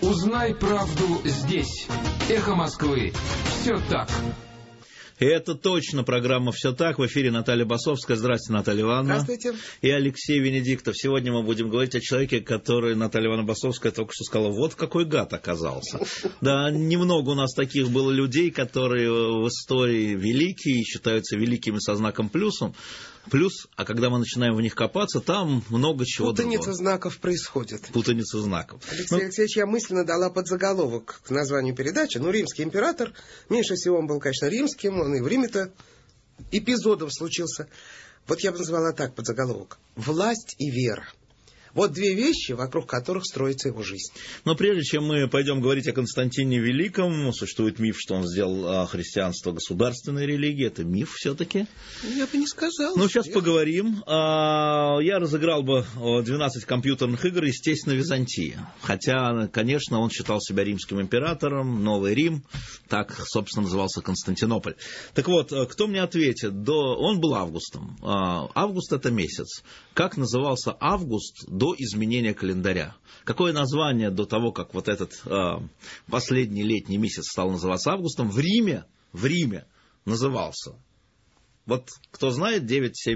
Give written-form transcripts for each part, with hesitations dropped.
Узнай правду здесь. Эхо Москвы. Все так. И это точно программа «Все так». В эфире Наталья Басовская. Здравствуйте, Наталья Ивановна. Здравствуйте. И Алексей Венедиктов. Сегодня мы будем говорить о человеке, который, Наталья Ивановна Басовская только что сказала, вот какой гад оказался. Да, немного у нас таких было людей, которые в истории великие и считаются великими со знаком плюсом. Плюс, а когда мы начинаем в них копаться, там много чего другого. Путаница знаков происходит. Путаница знаков. Алексей Алексеевич, я мысленно дала подзаголовок к названию передачи. Римский император. Меньше всего он был, конечно, римским. Он и в Риме-то эпизодом случился. Вот я бы назвала так подзаголовок. Власть и вера. Вот две вещи, вокруг которых строится его жизнь. Но прежде чем мы пойдем говорить о Константине Великом, существует миф, что он сделал христианство государственной религией. Это миф все-таки? Я бы не сказал. Ну, сейчас поговорим. Я разыграл бы 12 компьютерных игр, естественно, Византия. Хотя, конечно, он считал себя римским императором, Новый Рим. Так, собственно, назывался Константинополь. Так вот, кто мне ответит? Он был Августом. Август – это месяц. Как назывался Август до изменения календаря? Какое название до того, как вот этот последний летний месяц стал называться Августом, в Риме назывался? Вот кто знает,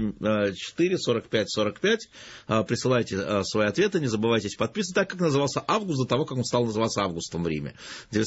974-45-45, присылайте свои ответы, не забывайте подписываться, так как назывался Август до того, как он стал называться Августом в Риме.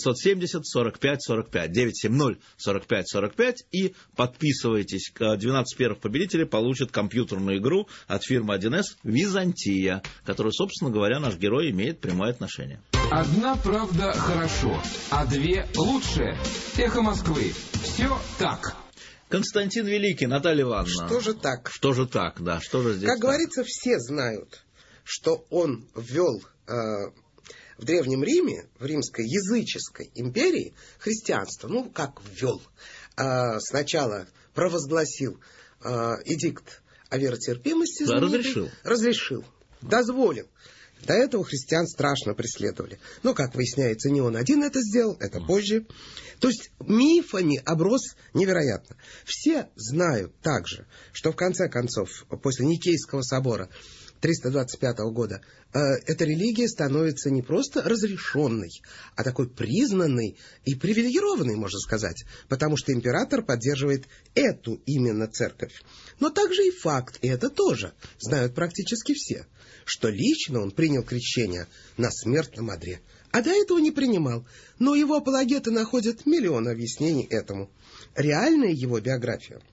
970-45-45, 970-45-45, и подписывайтесь. 12 первых победителей получат компьютерную игру от фирмы 1С «Византия», которую, собственно говоря, наш герой имеет прямое отношение. Одна правда хорошо, а две лучше. Эхо Москвы. Все так. Константин Великий, Наталья Ивановна. Что же так? Что же так, да, что же здесь Как так? говорится, все знают, что он ввел в Древнем Риме, в Римской языческой империи, христианство. Ну, как ввел? Сначала провозгласил эдикт о веротерпимости. Да, разрешил, дозволил. До этого христиан страшно преследовали. Но, как выясняется, не он один это сделал, это позже. То есть мифами оброс невероятно. Все знают также, что в конце концов, после Никейского собора 325 года, эта религия становится не просто разрешенной, а такой признанной и привилегированной, можно сказать, потому что император поддерживает эту именно церковь. Но также и факт, и это тоже знают практически все, что лично он принял крещение на смертном одре, а до этого не принимал. Но его апологеты находят миллион объяснений этому. Реальная его биография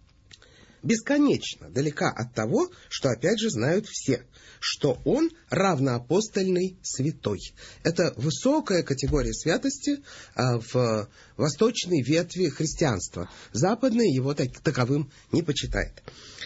бесконечно далека от того, что опять же знают все, что он равноапостольный святой. Это высокая категория святости в восточной ветви христианства. Западная его таковым не почитает.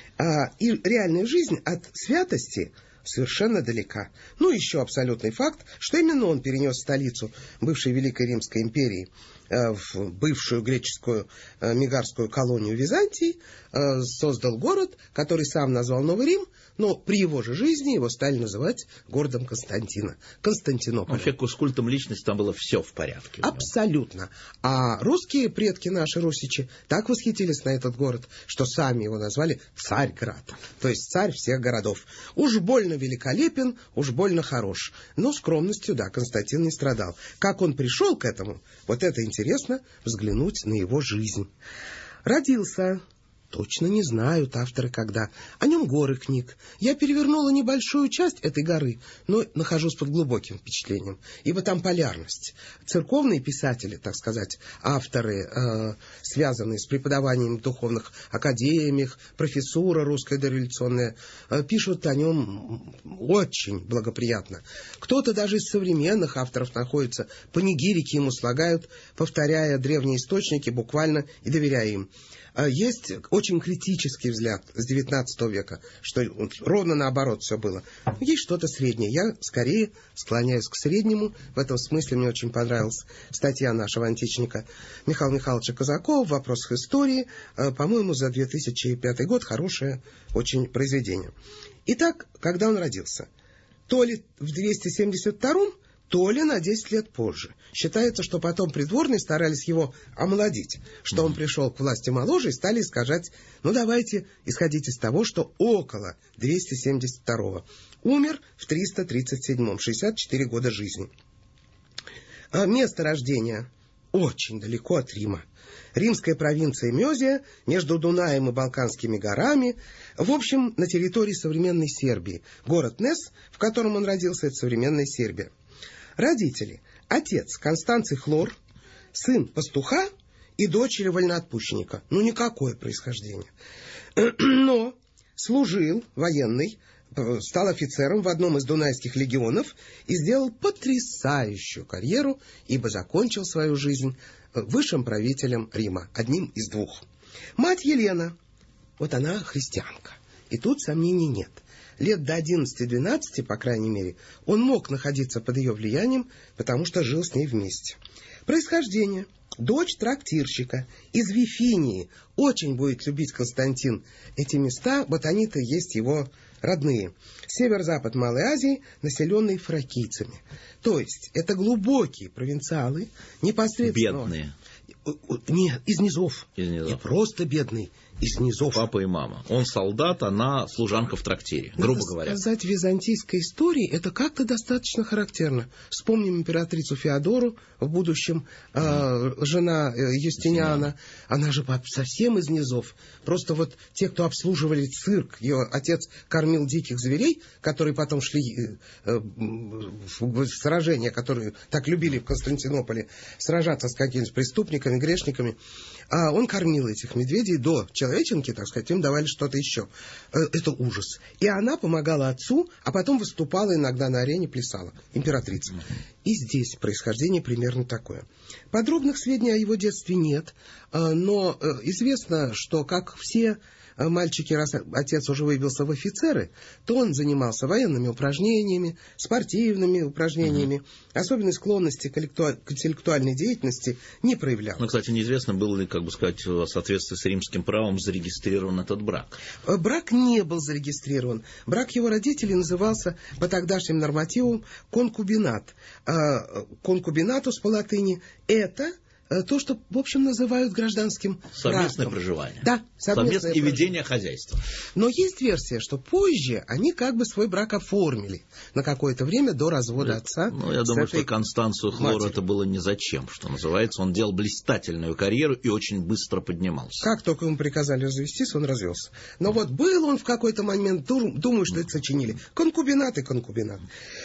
И реальная жизнь от святости совершенно далека. Ну, еще абсолютный факт, что именно он перенес столицу бывшей Великой Римской империи в бывшую греческую мегарскую колонию Византии, создал город, который сам назвал Новый Рим, но при его же жизни его стали называть городом Константинополь. Вообще, с культом личности там было все в порядке. Абсолютно. А русские предки наши, русичи, так восхитились на этот город, что сами его назвали Царьград, то есть царь всех городов. Уж больно великолепен, уж больно хорош. Но скромностью, да, Константин не страдал. Как он пришел к этому, вот это интересно взглянуть на его жизнь. Родился... Точно не знают авторы когда. О нем горы книг. Я перевернула небольшую часть этой горы, но нахожусь под глубоким впечатлением, ибо там полярность. Церковные писатели, так сказать, авторы, связанные с преподаванием в духовных академиях, профессура русская дореволюционная, пишут о нем очень благоприятно. Кто-то даже из современных авторов находится, панигирики ему слагают, повторяя древние источники буквально и доверяя им. Есть очень критический взгляд с XIX века, что ровно наоборот все было. Есть что-то среднее. Я скорее склоняюсь к среднему. В этом смысле мне очень понравилась статья нашего античника Михаила Михайловича Казакова в «Вопросах истории». По-моему, за 2005 год хорошее очень произведение. Итак, когда он родился? То ли в 272-м, то ли на 10 лет позже. Считается, что потом придворные старались его омолодить, что он пришел к власти моложе и стали искажать. Ну, давайте исходить из того, что около 272-го. Умер в 337-м, 64 года жизни. Место рождения очень далеко от Рима. Римская провинция Мезия между Дунаем и Балканскими горами, в общем, на территории современной Сербии. Город Нес, в котором он родился, это современная Сербия. Родители. Отец Констанций Хлор, сын пастуха и дочери вольноотпущенника. Ну, никакое происхождение. Но служил военный, стал офицером в одном из дунайских легионов и сделал потрясающую карьеру, ибо закончил свою жизнь высшим правителем Рима, одним из двух. Мать Елена, вот она христианка, и тут сомнений нет. Лет до 11-12, по крайней мере, он мог находиться под ее влиянием, потому что жил с ней вместе. Происхождение. Дочь трактирщика из Вифинии. Очень будет любить Константин эти места, вот они-то есть его родные. Северо-запад Малой Азии, населенный фракийцами. То есть, это глубокие провинциалы, непосредственно... Бедные. Нет, из низов. Из низов. Не просто бедный, из низов. Папа и мама. Он солдат, она служанка в трактире, грубо говоря. Надо сказать, в византийской истории это как-то достаточно характерно. Вспомним императрицу Феодору, в будущем жена Юстиниана. Она же совсем из низов. Просто вот те, кто обслуживали цирк, ее отец кормил диких зверей, которые потом шли в сражения, которые так любили в Константинополе сражаться с какими-то преступниками, грешниками. А он кормил этих медведей до человеченки, так сказать, им давали что-то еще. Это ужас. И она помогала отцу, а потом выступала иногда на арене, плясала. Императрица. И здесь происхождение примерно такое. Подробных сведений о его детстве нет, но известно, что, как все мальчики, раз отец уже выбился в офицеры, то он занимался военными упражнениями, спортивными упражнениями. Особенной склонности к интеллектуальной деятельности не проявлял. Ну, кстати, неизвестно, был ли, как бы сказать, в соответствии с римским правом зарегистрирован этот брак. Брак не был зарегистрирован. Брак его родителей назывался по тогдашним нормативам конкубинат. Конкубинатус по латыни – это то, что, в общем, называют гражданским совместное браком. Проживание. Да, совместное и ведение хозяйства. Но есть версия, что позже они как бы свой брак оформили на какое-то время до развода отца. Ну, я думаю, что Констанцию Хлор это было не зачем, что называется. Он делал блистательную карьеру и очень быстро поднимался. Как только ему приказали развестись, он развелся. Но вот был он в какой-то момент, думаю, что это сочинили. Конкубинат и конкубинат.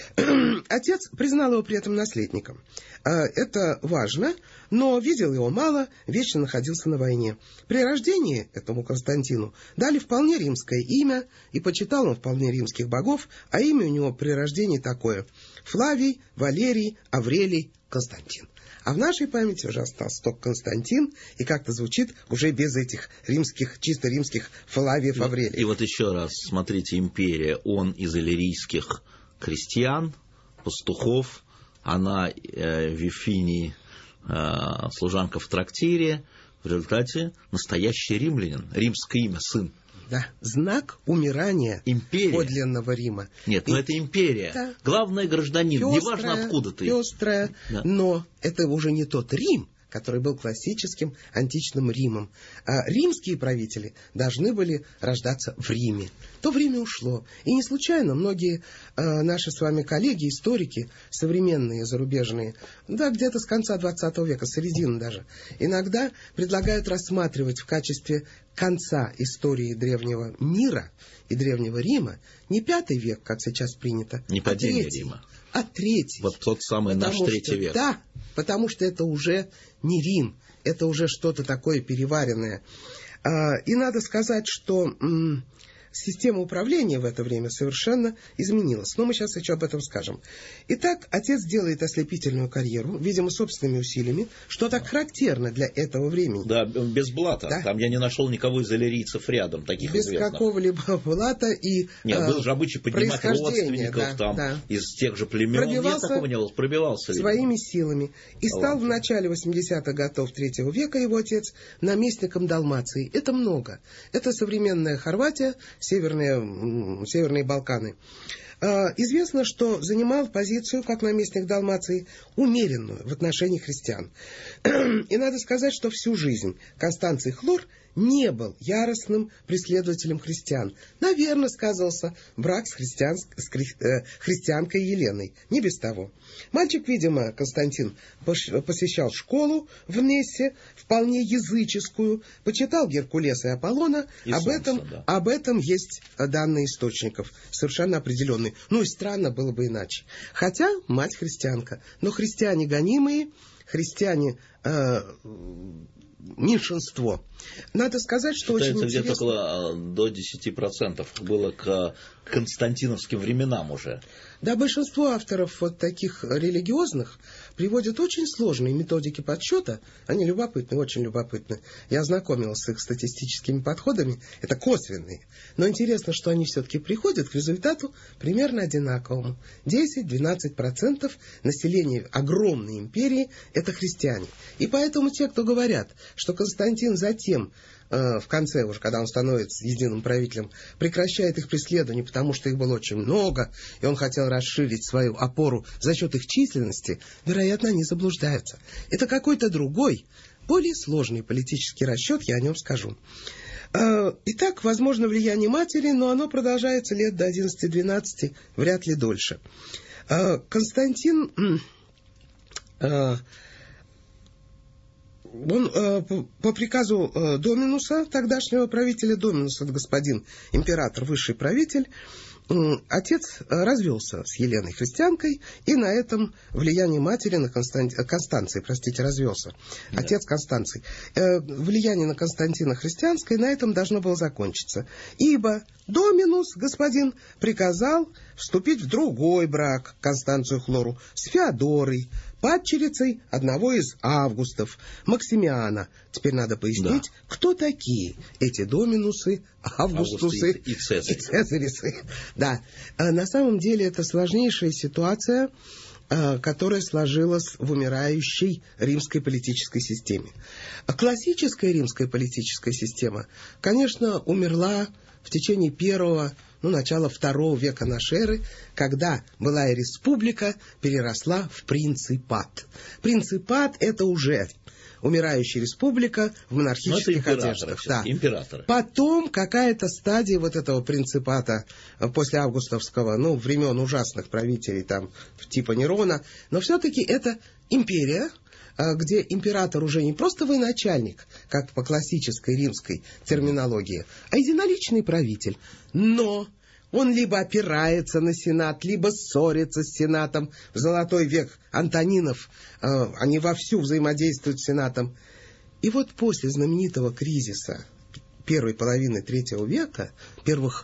Отец признал его при этом наследником. Это важно, но видел его мало, вечно находился на войне. При рождении этому Константину дали вполне римское имя, и почитал он вполне римских богов, а имя у него при рождении такое: Флавий, Валерий, Аврелий, Константин. А в нашей памяти уже остался только Константин, и как-то звучит уже без этих римских, чисто римских Флавиев, Аврелий. И вот еще раз, смотрите, империя, он из иллирийских крестьян, пастухов, она в Вифинии, служанка в трактире, в результате настоящий римлянин, римское имя, сын. Да, знак умирания империя. Подлинного Рима. Нет, но это империя. Да. Главное, гражданин, неважно откуда ты. Пестрая, да. Но это уже не тот Рим, который был классическим античным Римом. А римские правители должны были рождаться в Риме. То время ушло. И не случайно многие наши с вами коллеги, историки, современные, зарубежные, да, где-то с конца 20 века, с середины даже, иногда предлагают рассматривать в качестве конца истории древнего мира и древнего Рима не 5 век, как сейчас принято, не падение Рима, а 3. Вот тот самый наш 3 век. Да, потому что это уже не Рим, это уже что-то такое переваренное. И надо сказать, что система управления в это время совершенно изменилась. Но мы сейчас еще об этом скажем. Итак, отец делает ослепительную карьеру, видимо, собственными усилиями, что так характерно для этого времени. Да, без блата. Да? Там я не нашел никого из иллирийцев рядом, таких без известных. Без какого-либо блата и нет, был же обычай поднимать родственников из тех же племен. Нет, такого не было. Пробивался своими силами. И стал в начале 80-х годов 3 века его отец наместником Далмации. Это много. Это современная Хорватия, Северные Балканы. Известно, что занимал позицию, как наместник Далмации, умеренную в отношении христиан. И надо сказать, что всю жизнь Констанций Хлор не был яростным преследователем христиан. Наверное, сказывался брак с христианкой Еленой. Не без того. Мальчик, видимо, Константин посещал школу в Нессе, вполне языческую, почитал Геркулеса и Аполлона. Об этом есть данные источников, совершенно определенные. Ну и странно было бы иначе. Хотя мать христианка. Но христиане гонимые, христиане меньшинство. Надо сказать, что считается, очень интересно... где-то около до 10% было к константиновским временам уже. Да, большинство авторов вот таких религиозных приводят очень сложные методики подсчета. Они любопытны, очень любопытны. Я ознакомился с их статистическими подходами. Это косвенные. Но интересно, что они все-таки приходят к результату примерно одинаковому. 10-12% населения огромной империи – это христиане. И поэтому те, кто говорят, что Константин затем, в конце уже, когда он становится единым правителем, прекращает их преследование, потому что их было очень много, и он хотел расширить свою опору за счет их численности, вероятно, они заблуждаются. Это какой-то другой, более сложный политический расчет, я о нем скажу. Итак, возможно влияние матери, но оно продолжается лет до 11-12, вряд ли дольше. Константин... Он по приказу Доминуса, тогдашнего правителя, Доминус, это господин император, высший правитель, отец развелся с Еленой христианкой, и на этом влияние матери на Констанции, развелся. Да. Отец Констанции. Влияние на Константина христианское на этом должно было закончиться. Ибо Доминус, господин, приказал вступить в другой брак, Констанцию Хлору, с Феодорой, падчерицей одного из Августов, Максимиана. Теперь надо пояснить, да, кто такие эти Доминусы, Августусы и Цезарисы. Да. На самом деле это сложнейшая ситуация, которая сложилась в умирающей римской политической системе. Классическая римская политическая система, конечно, умерла в течение начала II века нашей эры, когда былая республика переросла в принципат. Принципат — это уже умирающая республика в монархических одеждах. Да. Императоры. Потом какая-то стадия вот этого принципата после августовского, времен ужасных правителей, там, типа Нерона, но все-таки это империя, где император уже не просто военачальник, как по классической римской терминологии, а единоличный правитель. Но он либо опирается на Сенат, либо ссорится с Сенатом. В золотой век Антонинов, они вовсю взаимодействуют с Сенатом. И вот после знаменитого кризиса первой половины III века, первых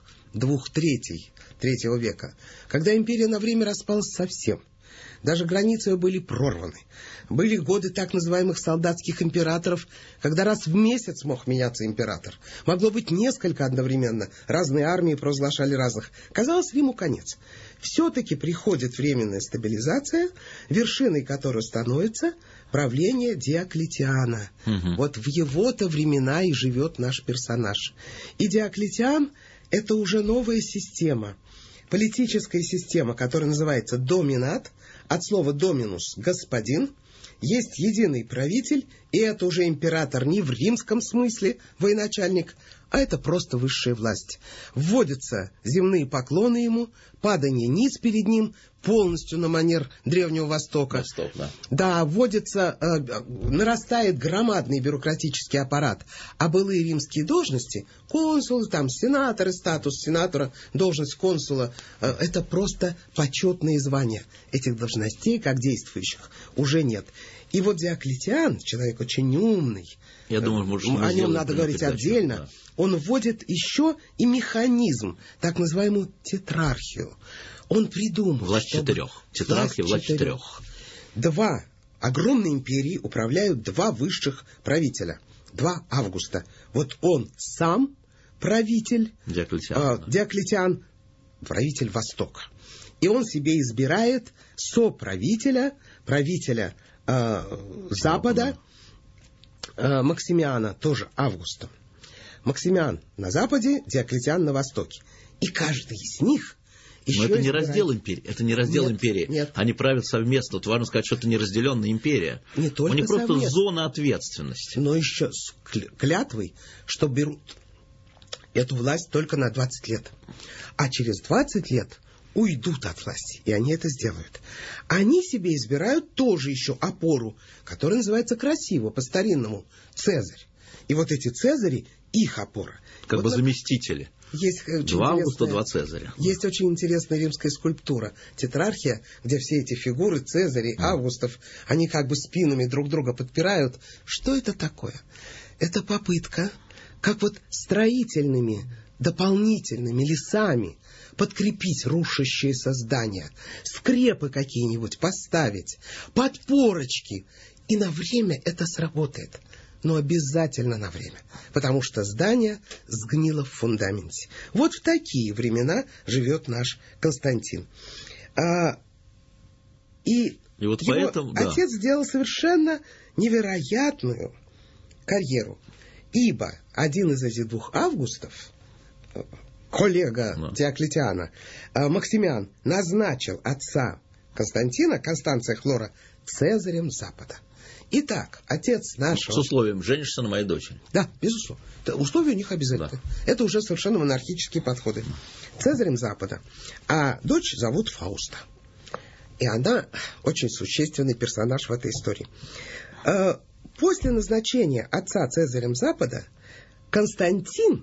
2/3 III века, когда империя на время распалась совсем, даже границы ее были прорваны. Были годы так называемых солдатских императоров, когда раз в месяц мог меняться император. Могло быть несколько одновременно. Разные армии провозглашали разных. Казалось, Риму конец. Все-таки приходит временная стабилизация, вершиной которой становится правление Диоклетиана. Вот в его-то времена и живет наш персонаж. И Диоклетиан — это уже новая система. Политическая система, которая называется доминат, от слова доминус — господин, есть единый правитель, и это уже император не в римском смысле, военачальник, а это просто высшая власть. Вводятся земные поклоны ему, падание ниц перед ним, полностью на манер Древнего Востока. Восток, да. Да, вводится, нарастает громадный бюрократический аппарат. А былые римские должности, консулы, там, сенаторы, статус сенатора, должность консула, это просто почетные звания. Этих должностей, как действующих, уже нет. И вот Диоклетиан, человек очень умный, я думаю, о нем надо говорить отдельно, да. Он вводит еще и механизм, так называемую тетрархию. Он придумал... Власть четырех. Тетрархия, власть четырех. Два огромные империи управляют два высших правителя. Два Августа. Вот он сам правитель... Диоклетиан, правитель Востока. И он себе избирает соправителя, правителя Запада, Максимиана, тоже Августа. Максимиан на Западе, Диоклетиан на Востоке. И каждый из них еще Но это не раздел империи. Это не раздел империи. Нет. Они правят совместно. Вот важно сказать, что это не разделенная империя. Не только У них просто совместно. зона ответственности. Но еще с клятвой, что берут эту власть только на 20 лет. А через 20 лет уйдут от власти. И они это сделают. Они себе избирают тоже еще опору, которая называется красиво, по-старинному, Цезарь. И вот эти Цезари, их опора. Как вот бы заместители. Есть 2 Августа, 2 Цезаря. Есть очень интересная римская скульптура, тетрархия, где все эти фигуры Цезарей, Августов, они как бы спинами друг друга подпирают. Что это такое? Это попытка, как вот строительными, дополнительными лесами подкрепить рушащиеся здания, скрепы какие-нибудь поставить, подпорочки. И на время это сработает. Но обязательно на время. Потому что здание сгнило в фундаменте. Вот в такие времена живет наш Константин. И вот его поэтому, да. отец сделал совершенно невероятную карьеру. Ибо один из этих 2 Августов, коллега Диоклетиана, Максимиан, назначил отца Константина, Констанция Хлора, Цезарем Запада. Итак, отец нашего... С условием, женишься на моей дочери. Да, безусловно. Условия у них обязательно. Да. Это уже совершенно монархические подходы. Цезарем Запада. А дочь зовут Фауста. И она очень существенный персонаж в этой истории. После назначения отца Цезарем Запада Константин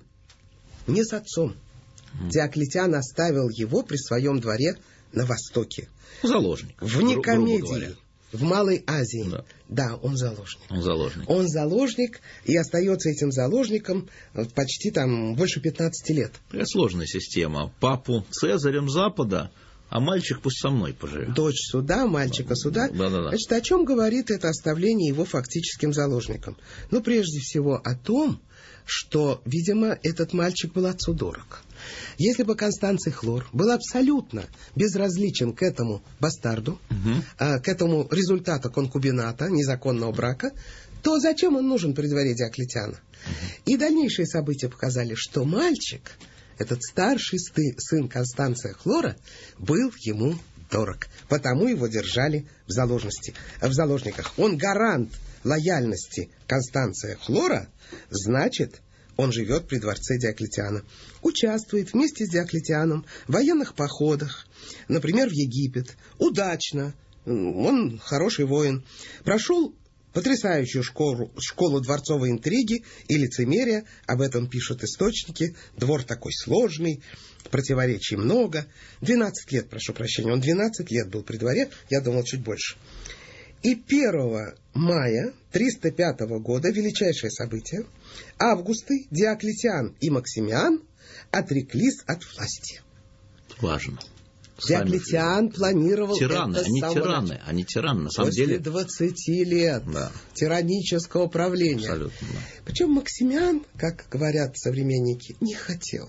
не с отцом. Диоклетиан оставил его при своем дворе на Востоке. Заложник. В Никомедии. В Малой Азии. Да, он заложник. Он заложник и остается этим заложником почти там больше 15 лет. Такая сложная система. Папу Цезарем Запада, а мальчик пусть со мной поживет. Дочь сюда, мальчика сюда. Да. Значит, о чем говорит это оставление его фактическим заложником? Ну, прежде всего о том, что, видимо, этот мальчик был отцу дорог. Если бы Констанций Хлор был абсолютно безразличен к этому бастарду, к этому результату конкубината, незаконного брака, то зачем он нужен при дворе Диоклетиана? И дальнейшие события показали, что мальчик, этот старший сын Констанция Хлора, был ему дорог. Потому его держали в заложниках. Он гарант лояльности Констанция Хлора, значит, он живет при дворце Диоклетиана. Участвует вместе с Диоклетианом в военных походах, например, в Египет. Удачно. Он хороший воин. Прошел потрясающую школу дворцовой интриги и лицемерия. Об этом пишут источники. Двор такой сложный, противоречий много. 12 лет, прошу прощения. Он 12 лет был при дворе. Я думал, чуть больше. И 1 мая 305 года, величайшее событие, Августы, Диоклетиан и Максимиан отреклись от власти. Важно. Диоклетиан планировал тираны, это они тираны, на самом деле. После 20 лет тиранического правления. Абсолютно, да. Причем Максимиан, как говорят современники, не хотел.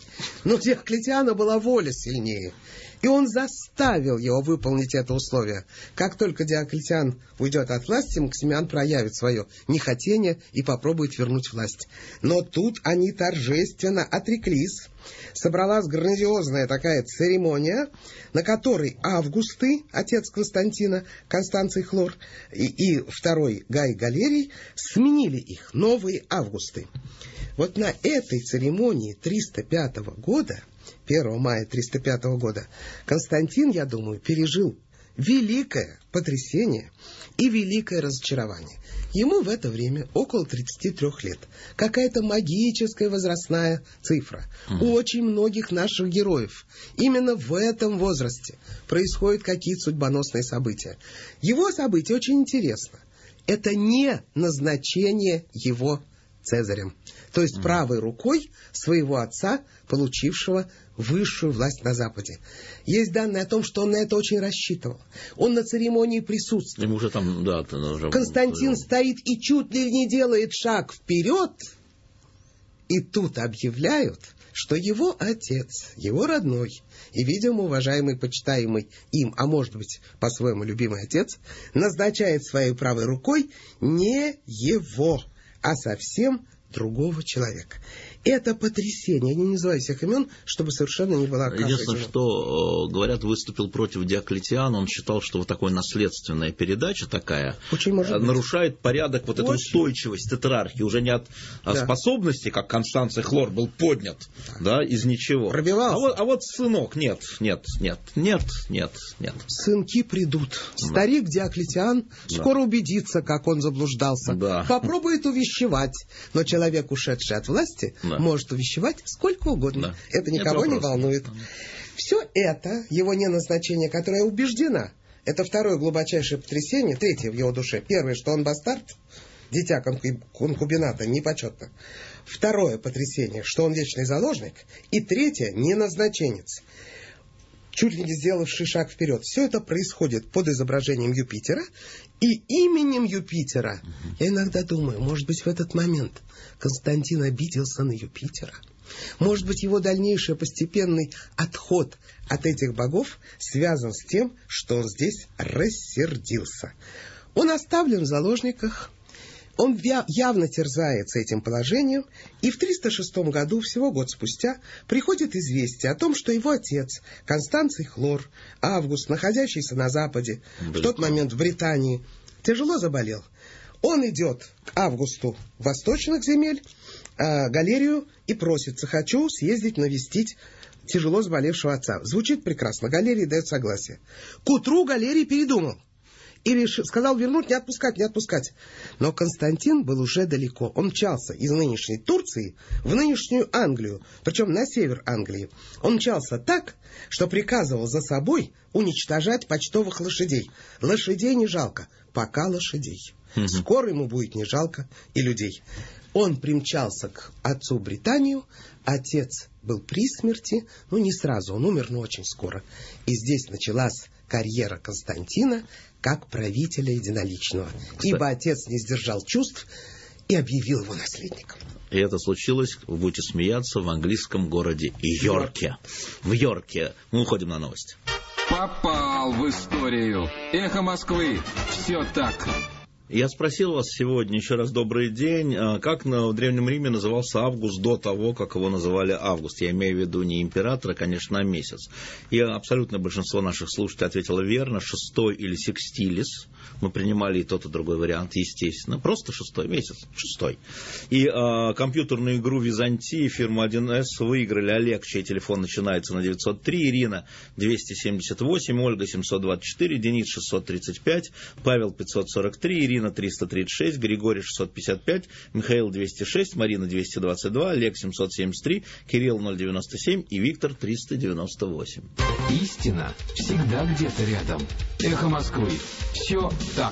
Но у Диоклетиана была воля сильнее. И он заставил его выполнить это условие. Как только Диоклетиан уйдет от власти, Максимиан проявит свое нехотение и попробует вернуть власть. Но тут они торжественно отреклись. Собралась грандиозная такая церемония, на которой Августы, отец Константина, Констанций Хлор, и второй Гай Галерий сменили их, новые Августы. Вот на этой церемонии 305 года, 1 мая 305 года, Константин, я думаю, пережил великое потрясение и великое разочарование. Ему в это время около 33 лет. Какая-то магическая возрастная цифра. У очень многих наших героев именно в этом возрасте происходят какие-то судьбоносные события. Его событие очень интересно. Это не назначение его Цезарем. То есть правой рукой своего отца, получившего высшую власть на Западе. Есть данные о том, что он на это очень рассчитывал. Он на церемонии присутствует. Уже там, да, уже... Константин стоит и чуть ли не делает шаг вперед. И тут объявляют, что его отец, его родной и, видимо, уважаемый, почитаемый им, а может быть, по-своему любимый отец, назначает своей правой рукой не его, а совсем другого человека. Это потрясение. Я не называю всех имен, чтобы совершенно не была каша. Единственное, что, говорят, выступил против Диоклетиана. Он считал, что вот такая наследственная передача такая нарушает порядок, вот эту устойчивость тетрархии. Уже не от способности, как Констанций Хлор был поднят из ничего. Пробивался. А вот сынок, нет. Сынки придут. Старик Диоклетиан скоро убедится, как он заблуждался. Попробует увещевать. Но человек, ушедший от власти, может увещевать сколько угодно. Это никого не волнует. Все это, его неназначение, которое убеждена, это второе глубочайшее потрясение, третье в его душе. Первое, что он бастард, дитя конкубината, непочетно. Второе потрясение, что он вечный заложник. И третье, неназначенец, чуть ли не сделавший шаг вперед. Все это происходит под изображением Юпитера и именем Юпитера. Я иногда думаю, может быть, в этот момент Константин обиделся на Юпитера. Может быть, его дальнейший постепенный отход от этих богов связан с тем, что он здесь рассердился. Он оставлен в заложниках, он явно терзается этим положением, и в 306 году, всего год спустя, приходит известие о том, что его отец, Констанций Хлор, Август, находящийся на Западе, в тот момент в Британии, тяжело заболел. Он идет к Августу восточных земель, Галерию, и просится: хочу съездить навестить тяжело заболевшего отца. Звучит прекрасно. Галерий дает согласие. К утру Галерий передумал и сказал вернуть, не отпускать. Но Константин был уже далеко. Он мчался из нынешней Турции в нынешнюю Англию, причем на север Англии. Он мчался так, что приказывал за собой уничтожать почтовых лошадей. Лошадей не жалко, пока лошадей. Скоро ему будет не жалко и людей. Он примчался к отцу в Британию, отец был при смерти, не сразу, он умер, но очень скоро. И здесь началась карьера Константина как правителя единоличного. Ибо отец не сдержал чувств и объявил его наследником. И это случилось, вы будете смеяться, в английском городе Йорке. В Йорке. Мы уходим на новости. Попал в историю. Эхо Москвы. Все так. Я спросил вас сегодня, еще раз добрый день, как в Древнем Риме назывался Август до того, как его называли Август. Я имею в виду не императора, конечно, а месяц. И абсолютное большинство наших слушателей ответило верно, шестой или секстилис. Мы принимали и тот, и другой вариант, естественно. Просто шестой месяц, шестой. И компьютерную игру Византии фирма 1С выиграли Олег, чей телефон начинается на 903, Ирина 278, Ольга 724, Денис 635, Павел 543, Ирина 336, Григорий 655, Михаил 206, Марина 222, Олег 773, Кирилл 097 и Виктор 398. Истина всегда где-то рядом. Эхо Москвы. Все так.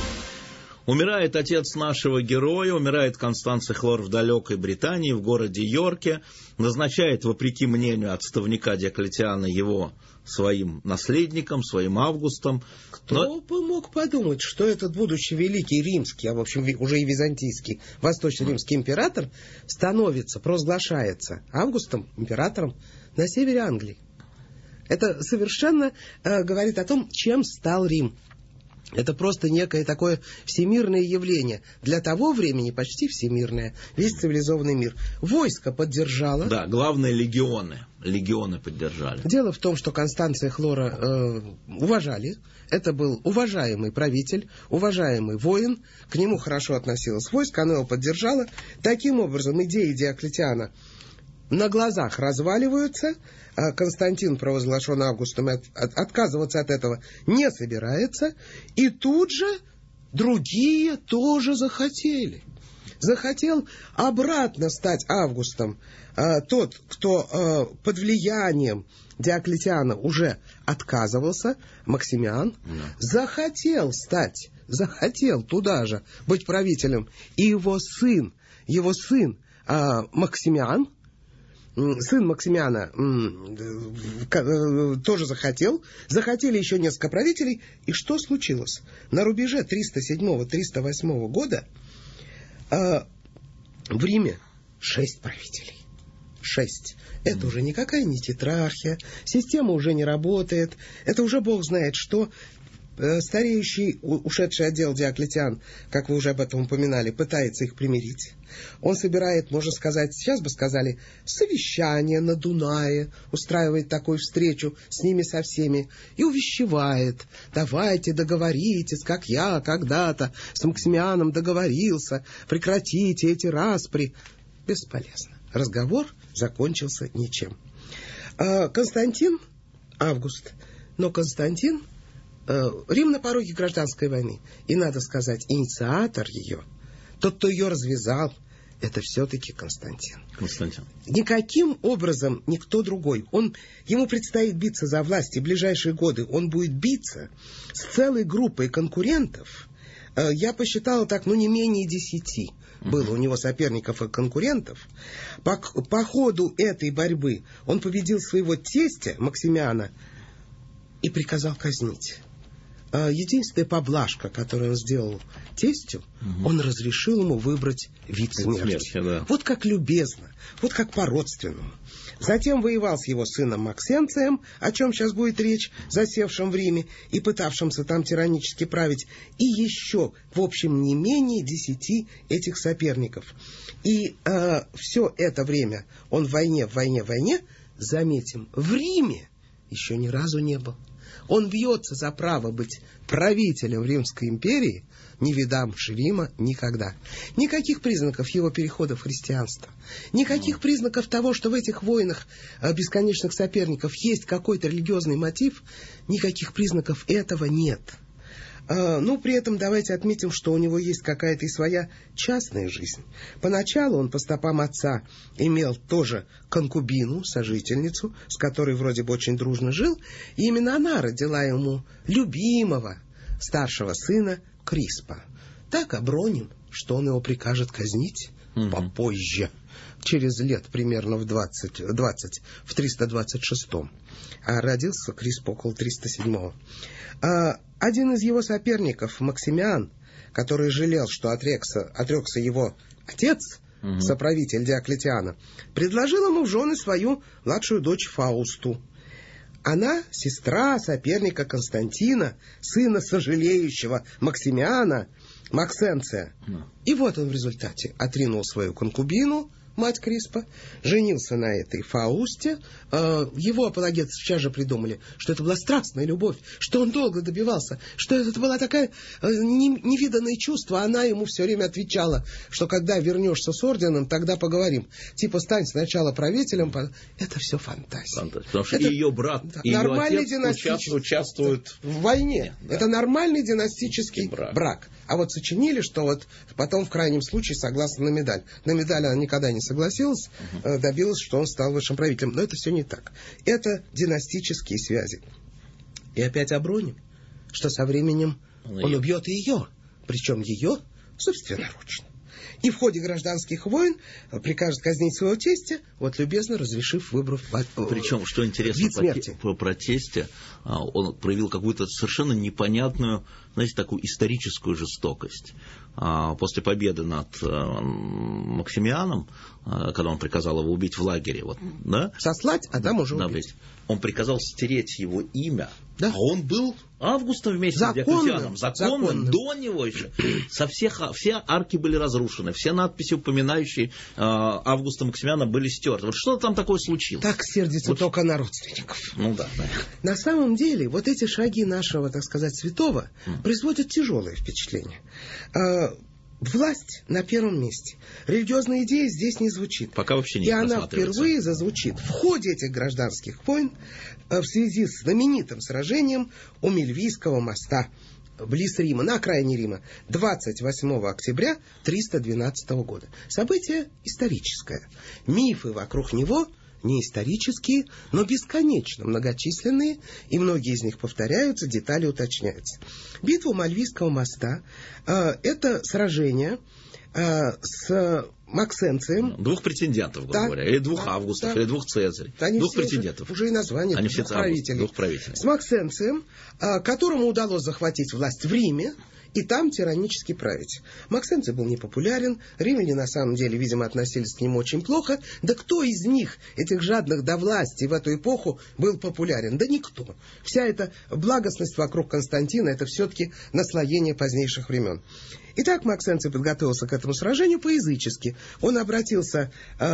Умирает отец нашего героя, умирает Констанций Хлор в далекой Британии, в городе Йорке, назначает, вопреки мнению отставника Диоклетиана, его своим наследником, своим Августом. Кто бы мог подумать, что этот будущий великий римский, а в общем уже и византийский, восточно-римский император становится, провозглашается Августом, императором на севере Англии. Это совершенно говорит о том, чем стал Рим. Это просто некое такое всемирное явление. Для того времени почти всемирное. Весь цивилизованный мир. Войско поддержало. Да, главное легионы. Легионы поддержали. Дело в том, что Констанция Хлора уважали. Это был уважаемый правитель, уважаемый воин. К нему хорошо относилось войско, оно его поддержало. Таким образом, идеи Диоклетиана на глазах разваливаются. Константин, провозглашен Августом, отказываться от этого не собирается. И тут же другие тоже захотели. Захотел обратно стать Августом тот, кто под влиянием Диоклетиана уже отказывался, Максимиан, захотел туда же быть правителем. И его сын Максимиан, сын Максимиана тоже захотел. Захотели еще несколько правителей. И что случилось? На рубеже 307-308 года в Риме 6 правителей. 6. Это уже никакая не тетрархия. Система уже не работает. Это уже Бог знает что. Стареющий, ушедший отдел Диоклетиан, как вы уже об этом упоминали, пытается их примирить. Он собирает, можно сказать, сейчас бы сказали, совещание на Дунае, устраивает такую встречу с ними со всеми и увещевает: давайте договоритесь, как я когда-то с Максимианом договорился, прекратите эти распри. Бесполезно. Разговор закончился ничем. Константин, Август, но Константин, Рим на пороге гражданской войны, и, надо сказать, инициатор ее, тот, кто ее развязал, это все-таки Константин. Никаким образом никто другой. Ему предстоит биться за власть, и в ближайшие годы он будет биться с целой группой конкурентов. Я посчитал так, не менее 10 было у него соперников и конкурентов. По ходу этой борьбы он победил своего тестя Максимиана и приказал казнить. Единственная поблажка, которую он сделал тестю, он разрешил ему выбрать вид смерти. Да. Вот как любезно, вот как по-родственному. Затем воевал с его сыном Максенцием, о чем сейчас будет речь, засевшим в Риме и пытавшимся там тиранически править, и еще, в общем, не менее 10 этих соперников. И все это время он в войне, заметим, в Риме еще ни разу не был. Он бьется за право быть правителем Римской империи, не видавший Рима никогда. Никаких признаков его перехода в христианство. Никаких признаков того, что в этих войнах бесконечных соперников есть какой-то религиозный мотив. Никаких признаков этого нет. При этом давайте отметим, что у него есть какая-то и своя частная жизнь. Поначалу он по стопам отца имел тоже конкубину, сожительницу, с которой вроде бы очень дружно жил, и именно она родила ему любимого старшего сына Криспа. Так оброним, что он его прикажет казнить попозже, через лет примерно в 326-м. А родился Крисп около 307-го. Один из его соперников, Максимиан, который жалел, что отрекся его отец, соправитель Диоклетиана, предложил ему в жены свою младшую дочь Фаусту. Она сестра соперника Константина, сына сожалеющего Максимиана, Максенция. И вот он в результате отринул свою конкубину, мать Криспа, женился на этой Фаусте. Его апологеты сейчас же придумали, что это была страстная любовь, что он долго добивался, что это была такая невиданное чувство. Она ему все время отвечала, что когда вернешься с орденом, тогда поговорим. Типа, стань сначала правителем. Это все фантазия. Потому что это ее брат, и ее отец участвуют в войне. Да. Это нормальный династический брак. А вот сочинили, что вот потом в крайнем случае согласна на медаль. На медаль она никогда не согласилась, добилась, что он стал высшим правителем. Но это все не так. Это династические связи. И опять оброним, что со временем он убьет и ее. Причем ее собственноручно. И в ходе гражданских войн прикажет казнить своего тестя, вот любезно разрешив выбрав Причем, что интересно, про тестя, он проявил какую-то совершенно непонятную, знаете, такую историческую жестокость. После победы над Максимианом, когда он приказал его убить в лагере, сослать, а там уже убить. Он приказал стереть его имя, да? А он был Августом вместе с Диоклетианом, законным, до него еще. Все арки были разрушены, все надписи, упоминающие Августа Максимиана, были стерты. Вот что там такое случилось? Так сердится только на родственников. Да. На самом деле, вот эти шаги нашего, так сказать, святого производят тяжелое впечатление. Власть на первом месте. Религиозная идея здесь не звучит. Пока вообще не И она впервые зазвучит в ходе этих гражданских войн в связи с знаменитым сражением у Мельвийского моста близ Рима, на окраине Рима, 28 октября 312 года. Событие историческое. Мифы вокруг него не исторические, но бесконечно многочисленные, и многие из них повторяются, детали уточняются. Битва у Мальвийского моста это сражение с Максенцием. Двух претендентов, грубо говоря, или двух Августов, или двух Цезарей. Двух претендентов. Уже и название двух правителей. С Максенцием, которому удалось захватить власть в Риме, и там тиранически править. Максенций был непопулярен, римляне на самом деле, видимо, относились к нему очень плохо. Да кто из них, этих жадных до власти, в эту эпоху был популярен? Да никто. Вся эта благостность вокруг Константина — это все-таки наслоение позднейших времен. Итак, Максенций подготовился к этому сражению по-язычески. Он обратился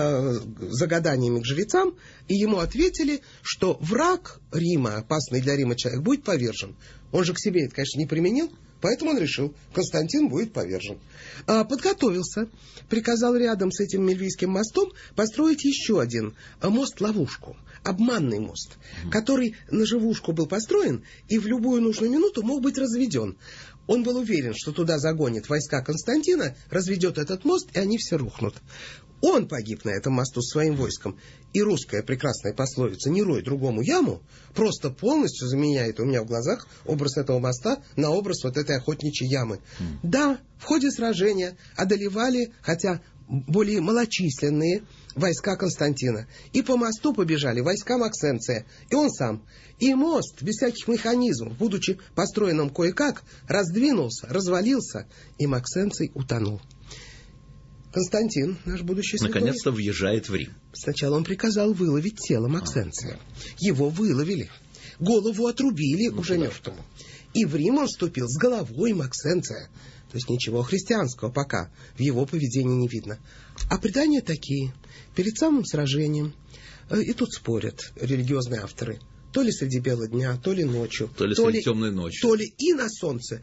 за гаданиями к жрецам, и ему ответили, что враг Рима, опасный для Рима человек, будет повержен. Он же к себе это, конечно, не применил, поэтому он решил, Константин будет повержен. Подготовился, приказал рядом с этим Мельвийским мостом построить еще один мост-ловушку, обманный мост, который на живушку был построен и в любую нужную минуту мог быть разведен. Он был уверен, что туда загонит войска Константина, разведет этот мост, и они все рухнут. Он погиб на этом мосту своим войском. И русская прекрасная пословица «не рой другому яму» просто полностью заменяет у меня в глазах образ этого моста на образ вот этой охотничьей ямы. Да, в ходе сражения одолевали, хотя более малочисленные, войска Константина. И по мосту побежали войска Максенция, и он сам. И мост, без всяких механизмов, будучи построенным кое-как, раздвинулся, развалился, и Максенций утонул. Константин, наш будущий святой, наконец-то въезжает в Рим. Сначала он приказал выловить тело Максенция. Его выловили. Голову отрубили уже мертвому. И в Рим он вступил с головой Максенция. То есть ничего христианского пока в его поведении не видно. А предания такие. Перед самым сражением, и тут спорят религиозные авторы, то ли среди бела дня, то ли ночью. То ли среди темной ночи. То ли и на солнце,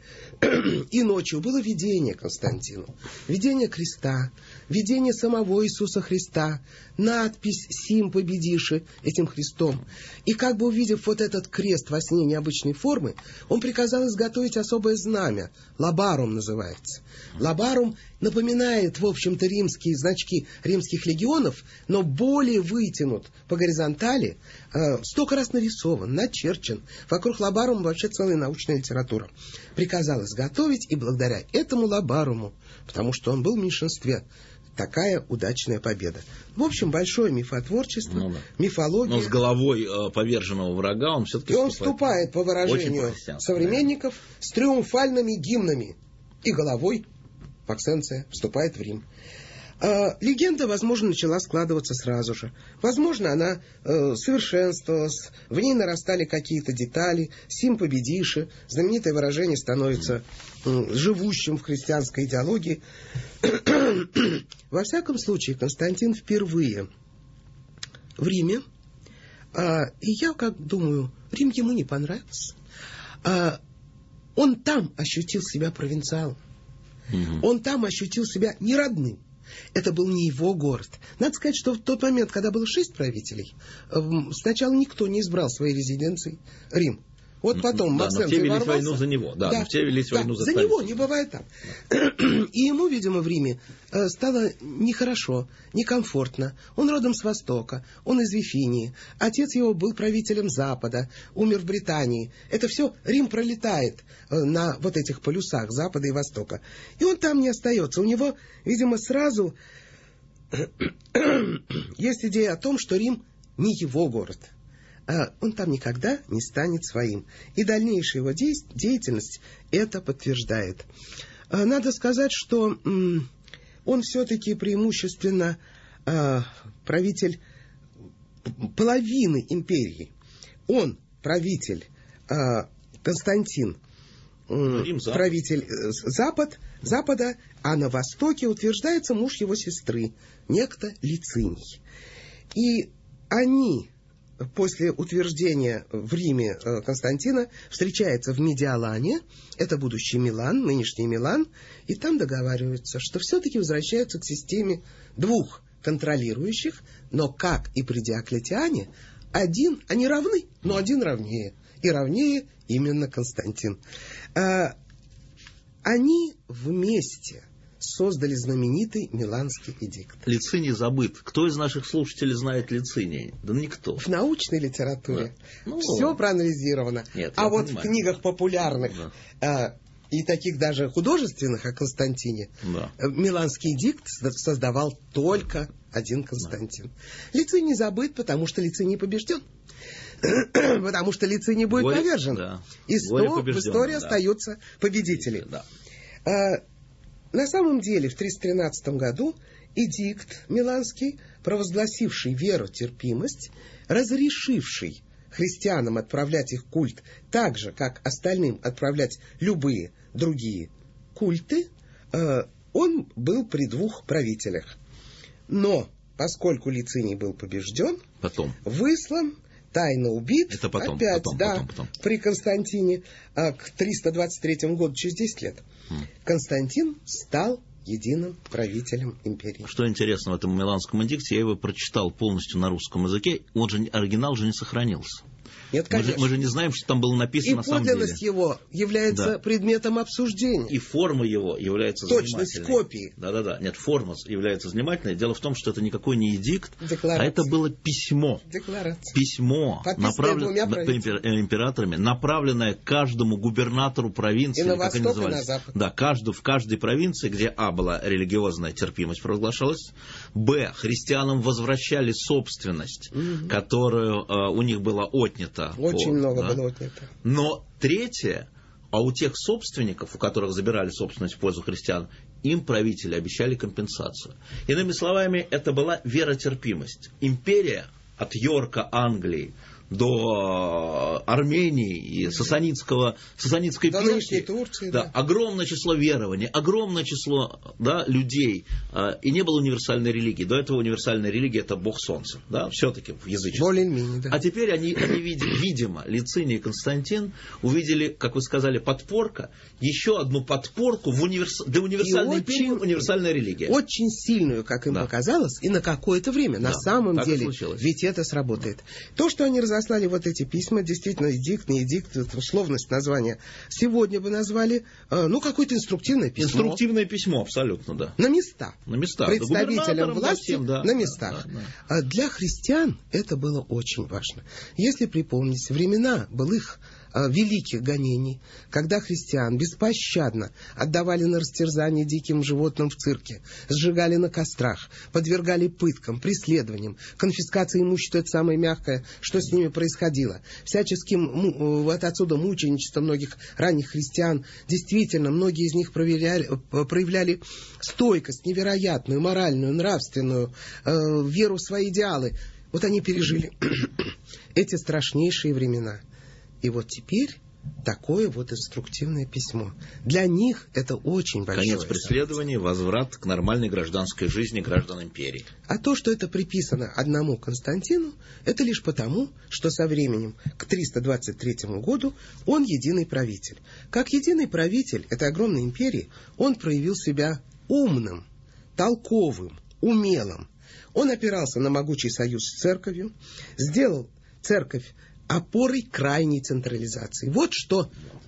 и ночью было видение Константину. Видение креста, видение самого Иисуса Христа, надпись «Сим победиши» этим крестом. И как бы увидев вот этот крест во сне необычной формы, он приказал изготовить особое знамя. Лабарум называется. Лабарум напоминает, в общем-то, римские значки римских легионов, но более вытянут по горизонтали, столько раз нарисован, начерчен. Вокруг лабарума вообще целая научная литература. Приказал изготовить, и благодаря этому лабаруму, потому что он был в меньшинстве, такая удачная победа. В общем, большое мифотворчество, мифология. Но с головой поверженного врага он все-таки вступает, по выражению современников, с триумфальными гимнами. И головой Максенция вступает в Рим. Легенда, возможно, начала складываться сразу же. Возможно, она совершенствовалась, в ней нарастали какие-то детали. «Сим победиши», знаменитое выражение, становится живущим в христианской идеологии. Во всяком случае, Константин впервые в Риме, и я как думаю, Рим ему не понравился. Он там ощутил себя провинциалом. Он там ощутил себя неродным. Это был не его город. Надо сказать, что в тот момент, когда было 6 правителей, сначала никто не избрал своей резиденцией Рим. Вот потом Максенций ворвался. Но те велись войну за него. Да, те велись войну за него, не бывает там. И ему, видимо, в Риме стало нехорошо, некомфортно. Он родом с Востока, он из Вифинии. Отец его был правителем Запада, умер в Британии. Это все Рим пролетает на вот этих полюсах Запада и Востока. И он там не остается. У него, видимо, сразу есть идея о том, что Рим не его город. Он там никогда не станет своим. И дальнейшая его деятельность это подтверждает. Надо сказать, что он все-таки преимущественно правитель половины империи. Он правитель Константин, правитель Запада, а на Востоке утверждается муж его сестры, некто Лициний. И они после утверждения в Риме Константина встречаются в Медиалане, это будущий Милан, нынешний Милан, и там договариваются, что все-таки возвращаются к системе 2 контролирующих, но, как и при Диоклетиане, они равны, но один равнее. И равнее именно Константин. Они вместе создали знаменитый Миланский эдикт. Лициний забыт. Кто из наших слушателей знает Лициния? Да никто. В научной литературе все проанализировано. Нет, а вот в книгах популярных и таких даже художественных о Константине Миланский эдикт создавал только один Константин. Лициний забыт, потому что Лициний побежден. Потому что Лициний будет повержен. Да. И снова в истории остаются победители. Да. На самом деле, в 313 году эдикт Миланский, провозгласивший веротерпимость, разрешивший христианам отправлять их культ так же, как остальным отправлять любые другие культы, он был при двух правителях. Но, поскольку Лициний был побежден, выслан, тайно убит, это потом, при Константине, к 323 году, через 10 лет, Константин стал единым правителем империи. Что интересно в этом миланском эдикте, я его прочитал полностью на русском языке, оригинал же не сохранился. Нет, мы же не знаем, что там было написано на самом деле. И подлинность его является предметом обсуждения. И форма его является точность занимательной. Копии. Да. Нет, форма является занимательной. Дело в том, что это никакой не эдикт, Декларация. А это было письмо. Декларация. Письмо, направленное императорами, направленное каждому губернатору провинции. И на восток, и на запад. Да, в каждой провинции, где была религиозная терпимость провозглашалась, христианам возвращали собственность, которая у них была отнята. Очень много было отнято. Но третье, у тех собственников, у которых забирали собственность в пользу христиан, им правители обещали компенсацию. Иными словами, это была веротерпимость. Империя от Йорка, Англии, до Армении и Сасанидской Персии, Турции, огромное число верований, огромное число людей, и не было универсальной религии. До этого универсальная религия — это Бог Солнца, все-таки в язычестве. Более-менее, да. А теперь они видимо, Лициний и Константин увидели, как вы сказали, подпорка, еще одну подпорку для универсальной империи, универсальная религия. Очень сильную, как им показалось, и на какое-то время. На самом деле, ведь это сработает. То, что они разослали вот эти письма, действительно, эдикт, не эдикт, это условность названия, сегодня бы назвали, какое-то инструктивное письмо. Инструктивное письмо, абсолютно, да. На местах. Представителям власти всем, на местах. Да. Для христиан это было очень важно. Если припомнить времена былых великих гонений, когда христиан беспощадно отдавали на растерзание диким животным в цирке, сжигали на кострах, подвергали пыткам, преследованиям, конфискации имущества — это самое мягкое, что с ними происходило. Всяческим отсюда мученичество многих ранних христиан. Действительно, многие из них проявляли стойкость невероятную, моральную, нравственную, веру в свои идеалы. Вот они пережили эти страшнейшие времена. И вот теперь такое вот инструктивное письмо. Для них это очень большое. Конец преследований, возврат к нормальной гражданской жизни граждан империи. А то, что это приписано одному Константину, это лишь потому, что со временем, к 323 году, он единый правитель. Как единый правитель этой огромной империи, он проявил себя умным, толковым, умелым. Он опирался на могучий союз с церковью, сделал церковь опорой крайней централизации. Вот что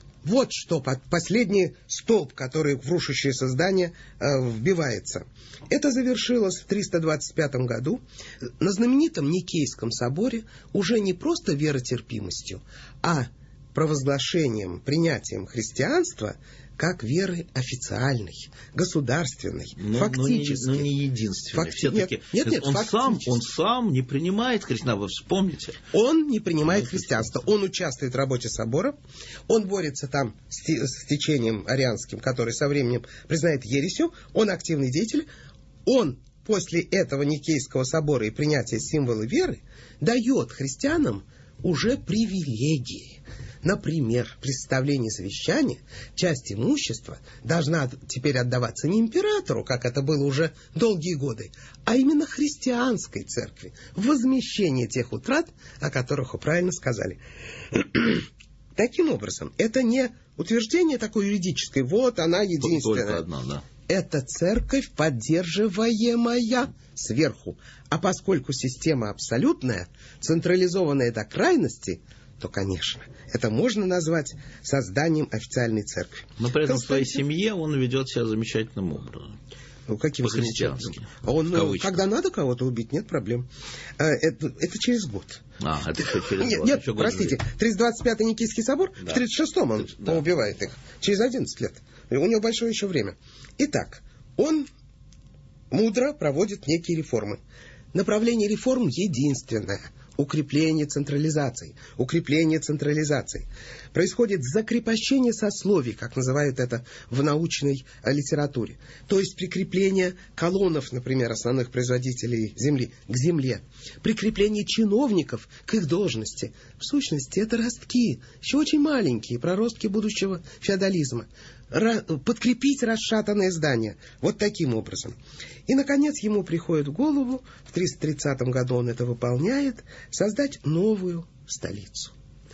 последний столб, который в рушащееся здание вбивается. Это завершилось в 325 году на знаменитом Никейском соборе уже не просто веротерпимостью, а провозглашением, принятием христианства как веры официальной, государственной, фактически. Но не единственной. Нет, он сам не принимает христианство, вы вспомните. Он не принимает христианство. Он участвует в работе собора, он борется там с течением арианским, который со временем признает ересью, он активный деятель, он после этого Никейского собора и принятия символа веры дает христианам уже привилегии. Например, при составлении завещания часть имущества должна теперь отдаваться не императору, как это было уже долгие годы, а именно христианской церкви. Возмещение тех утрат, о которых вы правильно сказали. Таким образом, это не утверждение такое юридическое, вот она единственная. Только одна, да. Это церковь, поддерживаемая сверху. А поскольку система абсолютная, централизованная до крайности, то, конечно, это можно назвать созданием официальной церкви. Но при этом в своей семье он ведет себя замечательным образом. Каким по-христиански. Он, когда надо кого-то убить, нет проблем. Это через год. Это через год. Нет, простите, 325-й Никейский собор, да. В 36-м он убивает их. Через 11 лет. У него большое еще время. Итак, он мудро проводит некие реформы. Направление реформ единственное. укрепление централизации. Происходит закрепощение сословий, как называют это в научной литературе. То есть прикрепление колонов, например, основных производителей земли к земле. Прикрепление чиновников к их должности. В сущности, это ростки, еще очень маленькие, проростки будущего феодализма. Подкрепить расшатанное здание. Вот таким образом. И, наконец, ему приходит в голову, в 330 году он это выполняет, создать новую столицу.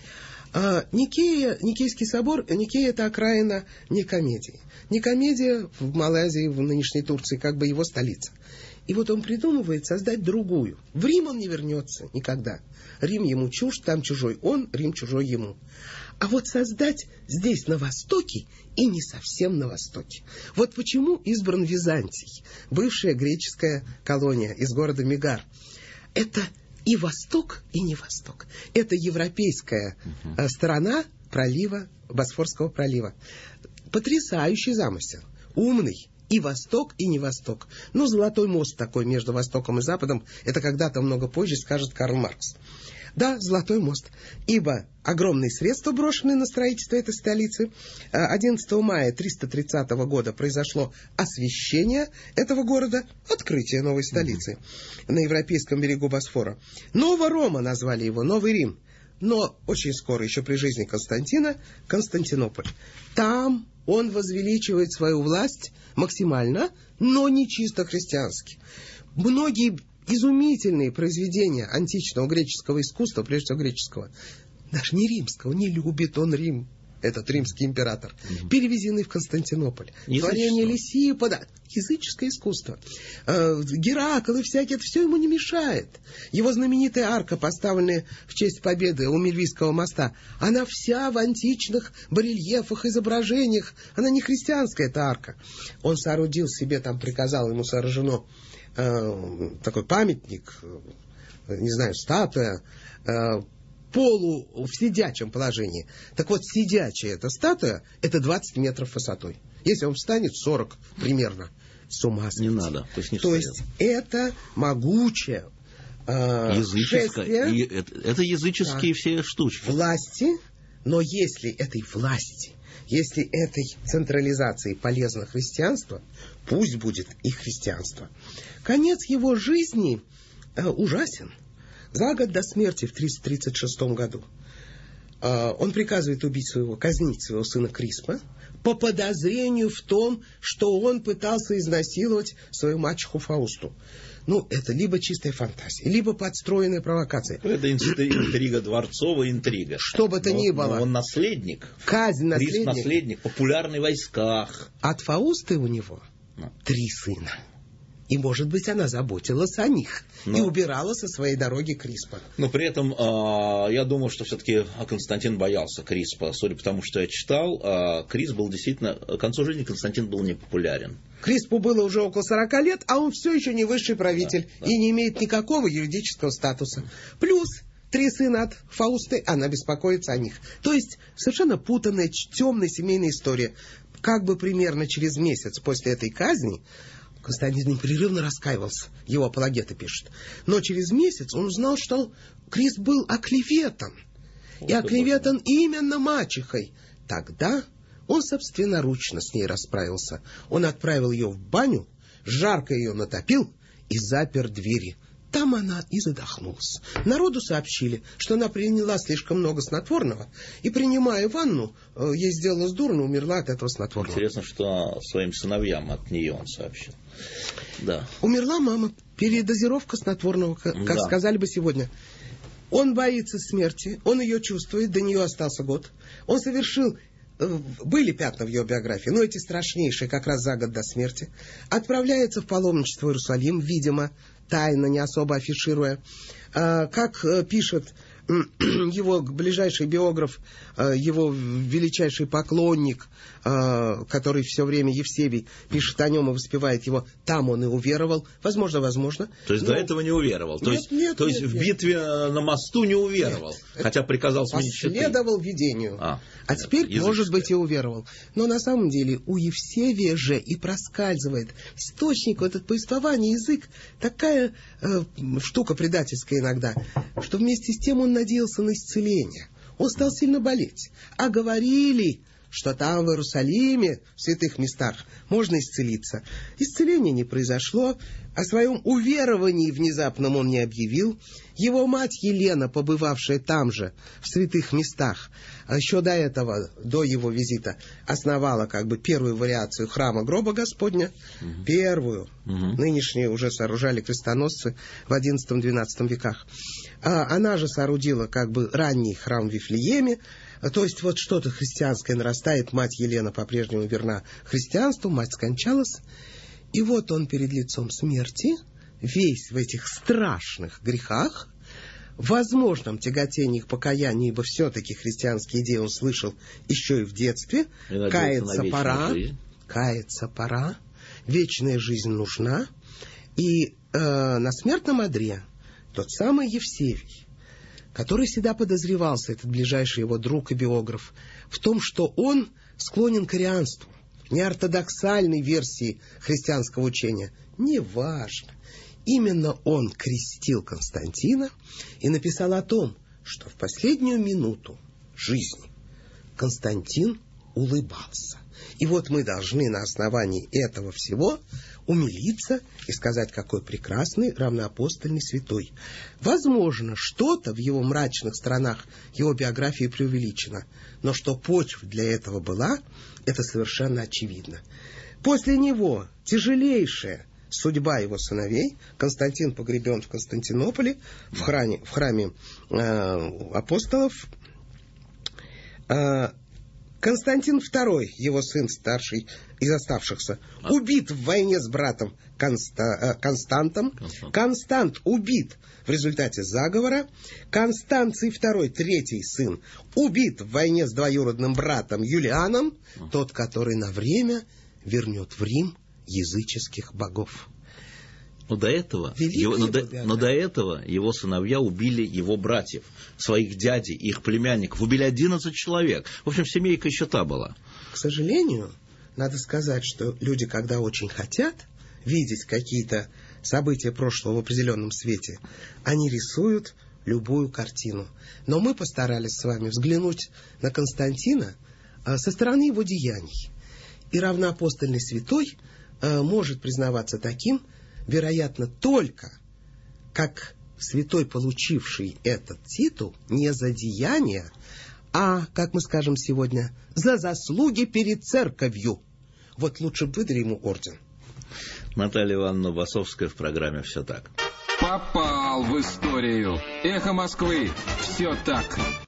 Никейский собор, Никея — это окраина Никомедии. Никомедия в Малайзии, в нынешней Турции, как бы его столица. И вот он придумывает создать другую. В Рим он не вернется никогда. Рим ему чужд, там чужой он, Рим чужой ему. А вот создать здесь, на Востоке, и не совсем на Востоке. Вот почему избран Византий, бывшая греческая колония из города Мегар. Это и Восток, и не Восток. Это европейская сторона пролива, Босфорского пролива. Потрясающий замысел, умный. И Восток, и не Восток. Ну, золотой мост такой между Востоком и Западом, это когда-то много позже скажет Карл Маркс. Да, золотой мост. Ибо огромные средства брошены на строительство этой столицы. 11 мая 330 года произошло освящение этого города, открытие новой столицы на европейском берегу Босфора. Ново-Рома назвали его, Новый Рим. Но очень скоро, еще при жизни Константина, Константинополь. Там он возвеличивает свою власть максимально, но не чисто христиански. Многие изумительные произведения античного греческого искусства, прежде всего греческого, даже не римского, не любит он Рим, этот римский император, перевезены в Константинополь. Творение Лисиппода, языческое искусство. Геракл и всякие, это все ему не мешает. Его знаменитая арка, поставленная в честь победы у Мельвийского моста, она вся в античных барельефах, изображениях. Она не христианская, эта арка. Он соорудил себе, там приказал ему сооружено такой памятник, не знаю, статуя, в сидячем положении. Так вот, сидячая эта статуя, это 20 метров высотой. Если он встанет, 40 примерно. С ума сойти. Не надо, пусть не То встает. есть, это могучее шествие. Это языческие все штучки. Власти, но если этой власти, если этой централизации полезно христианство, пусть будет и христианство. Конец его жизни ужасен. За год до смерти в 336 году он приказывает казнить своего сына Криспа по подозрению в том, что он пытался изнасиловать свою мачеху Фаусту. Ну, это либо чистая фантазия, либо подстроенная провокация. Это интрига, дворцовая интрига. Что бы то ни было. Но он наследник. Казнь наследник. Крисп наследник, популярный в войсках. От Фаусты у него 3 сына. И, может быть, она заботилась о них и убирала со своей дороги Криспа. Но при этом я думаю, что все-таки Константин боялся Криспа. Судя по тому, что я читал, Крисп был действительно... К концу жизни Константин был непопулярен. Криспу было уже около 40 лет, а он все еще не высший правитель и не имеет никакого юридического статуса. Плюс 3 сына от Фаусты, она беспокоится о них. То есть совершенно путанная, темная семейная история. Как бы примерно через месяц после этой казни Константин непрерывно раскаивался, его апологеты пишут. Но через месяц он узнал, что Крисп был оклеветан. И оклеветан именно мачехой. Тогда он собственноручно с ней расправился. Он отправил ее в баню, жарко ее натопил и запер двери. Там она и задохнулась. Народу сообщили, что она приняла слишком много снотворного, и, принимая ванну, ей сделалось дурно, умерла от этого снотворного. Интересно, что своим сыновьям от нее он сообщил. Да. Умерла мама. Передозировка снотворного, как сказали бы сегодня. Он боится смерти, он ее чувствует, до нее остался год. Он совершил... Были пятна в ее биографии, но эти страшнейшие, как раз за год до смерти. Отправляется в паломничество в Иерусалим, видимо, тайно, не особо афишируя. Как пишет его ближайший биограф, его величайший поклонник, который все время, Евсевий, пишет о нем и воспевает его, там он и уверовал. Возможно. То есть до этого не уверовал? То есть в битве на мосту не уверовал? Хотя приказал сменить щиты? Последовал видению. А теперь, может быть, и уверовал. Но на самом деле у Евсевия же и проскальзывает источник, вот это повествование, язык, такая штука предательская иногда, что вместе с тем он надеялся на исцеление. Он стал сильно болеть. А говорили, что там в Иерусалиме, в святых местах, можно исцелиться. Исцеление не произошло. О своем уверовании внезапном он не объявил. Его мать Елена, побывавшая там же, в святых местах, еще до этого, до его визита, основала как бы первую вариацию храма гроба Господня, первую. Нынешние уже сооружали крестоносцы в XI-XII веках. Она же соорудила как бы ранний храм в Вифлееме. То есть вот что-то христианское нарастает, мать Елена по-прежнему верна христианству, мать скончалась. И вот он перед лицом смерти, весь в этих страшных грехах, в возможном тяготении к покаянию, ибо все-таки христианские идеи он слышал еще и в детстве. Каяться пора, вечная жизнь нужна. И на смертном одре тот самый Евсевий, который всегда подозревался, этот ближайший его друг и биограф, в том, что он склонен к арианству, неортодоксальной версии христианского учения. Неважно. Именно он крестил Константина и написал о том, что в последнюю минуту жизни Константин улыбался. И вот мы должны на основании этого всего умилиться и сказать, какой прекрасный равноапостольный святой. Возможно, что-то в его мрачных сторонах его биографии преувеличено, но что почва для этого была, это совершенно очевидно. После него тяжелейшая судьба его сыновей. Константин погребен в Константинополе, в храме апостолов. Константин II, его сын старший из оставшихся, убит в войне с братом Константом. Констант убит в результате заговора. Констанций II, третий сын, убит в войне с двоюродным братом Юлианом, тот, который на время вернет в Рим языческих богов. Но до этого его сыновья убили его братьев, своих дядей, их племянников. Убили 11 человек. В общем, семейка еще та была. К сожалению, надо сказать, что люди, когда очень хотят видеть какие-то события прошлого в определенном свете, они рисуют любую картину. Но мы постарались с вами взглянуть на Константина со стороны его деяний. И равноапостольный святой может признаваться таким, вероятно, только как святой, получивший этот титул не за деяния, а, как мы скажем сегодня, за заслуги перед церковью. Вот лучше бы выдали ему орден. Наталья Ивановна Басовская в программе «Все так». Попал в историю. Эхо Москвы. Все так.